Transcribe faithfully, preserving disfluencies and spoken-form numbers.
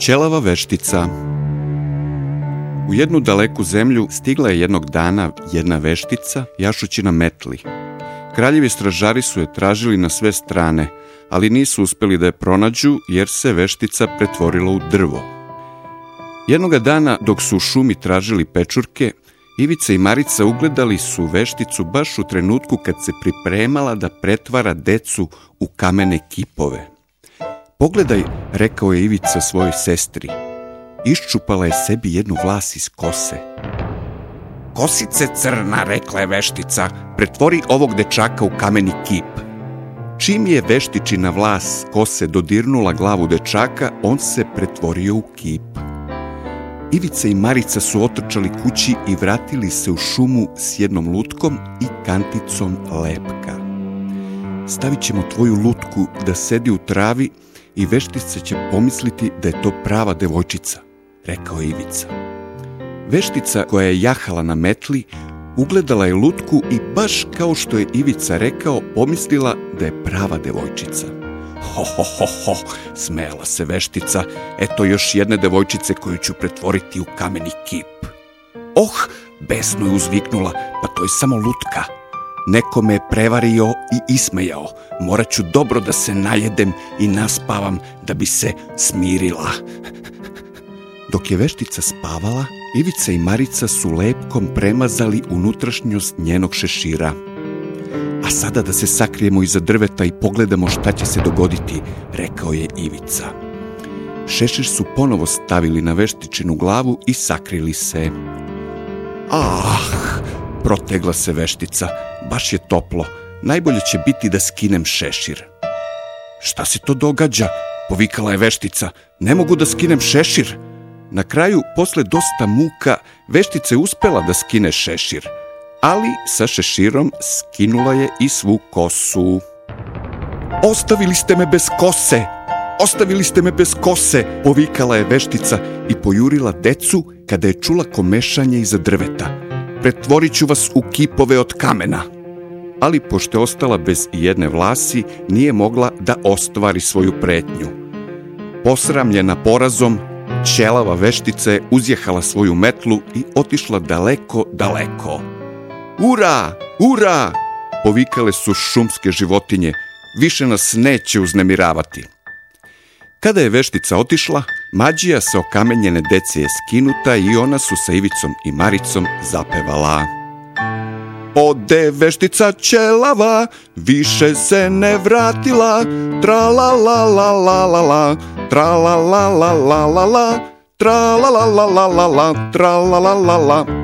Ćelava veštica. U jednu daleku zemlju stigla je jednog dana jedna veštica jašući na metli. Kraljevi stražari su je tražili na sve strane, ali nisu uspeli da je pronađu jer se veštica pretvorila u drvo. Jednoga dana dok su u šumi tražili pečurke, Ivica i Marica ugledali su vešticu baš u trenutku kad se pripremala da pretvara decu u kamene kipove. Pogledaj, rekao je Ivica svojoj sestri. Iščupala je sebi jednu vlas iz kose. Kosice crna, rekla je veštica, pretvori ovog dečaka u kameni kip. Čim je veštičina vlas kose dodirnula glavu dečaka, on se pretvorio u kip. Ivica i Marica su otrčali kući i vratili se u šumu s jednom lutkom i kanticom lepka. Stavit ćemo tvoju lutku da sedi u travi i veštica će pomisliti da je to prava devojčica, rekao je Ivica. Veštica koja je jahala na metli ugledala je lutku i baš kao što je Ivica rekao, pomislila da je prava devojčica. Ho, ho, ho, ho, smejala se veštica, eto još jedne devojčice koju ću pretvoriti u kameni kip. Oh, besno je uzviknula, pa to je samo lutka. Neko me je prevario i ismejao, morat ću dobro da se najedem i naspavam da bi se smirila. Dok je veštica spavala, Ivica i Marica su lepkom premazali unutrašnjost njenog šešira. A sada da se sakrijemo iza drveta i pogledamo šta će se dogoditi, rekao je Ivica. Šešir su ponovo stavili na veštičinu glavu i sakrili se. Ah, protegla se veštica, baš je toplo, najbolje će biti da skinem šešir. Šta se to događa? Povikala je veštica, ne mogu da skinem šešir. Na kraju, posle dosta muka, veštica je uspela da skine šešir, ali sa šeširom skinula je i svu kosu. Ostavili ste me bez kose! Ostavili ste me bez kose! Povikala je veštica i pojurila decu kada je čula komešanje iza drveta. Pretvorit ću vas u kipove od kamena. Ali pošto je ostala bez jedne vlasi, nije mogla da ostvari svoju pretnju. Posramljena porazom, ćelava veštica je uzjehala svoju metlu i otišla daleko, daleko. Ura! Ura! Povikale su šumske životinje. Više nas neće uznemiravati. Kada je veštica otišla, mađija sa okamenjene dece je skinuta i ona su sa Ivicom i Maricom zapevala. Ode veštica ćelava, više se ne vratila, tra la la la la la la, tra la la la la la la, tra la la la la la la, tra la la la la.